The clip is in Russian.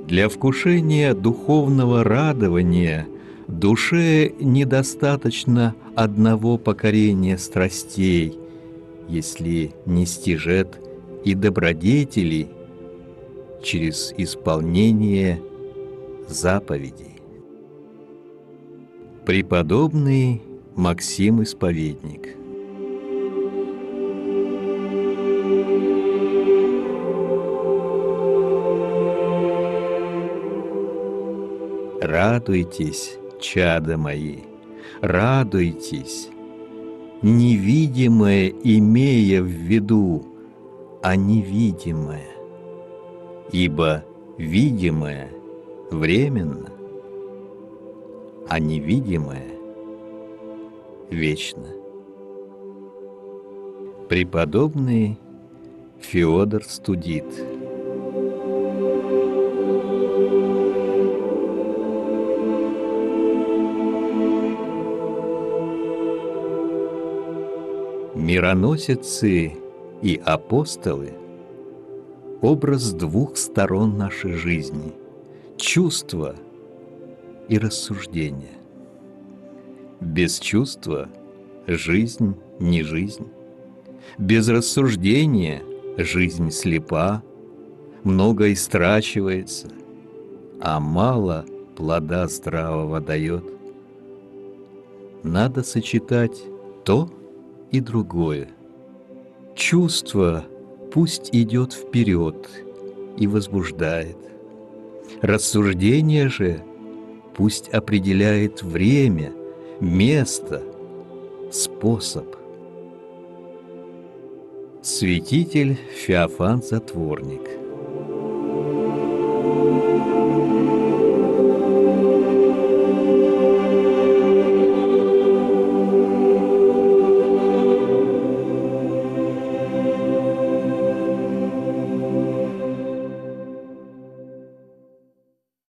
Для вкушения духовного радования душе недостаточно одного покорения страстей, если не стяжет и добродетелей через исполнение заповедей. Преподобный Максим Исповедник. Радуйтесь, чада мои, радуйтесь, невидимое имея в виду, а невидимое, ибо видимое временно, а невидимое вечно. Преподобный Феодор Студит. Мироносицы и апостолы — образ двух сторон нашей жизни — чувства и рассуждения. Без чувства жизнь не жизнь, без рассуждения жизнь слепа, много истрачивается, а мало плода здравого дает. Надо сочетать то и другое. Чувство пусть идет вперед и возбуждает. Рассуждение же пусть определяет время, место, способ. Святитель Феофан Затворник.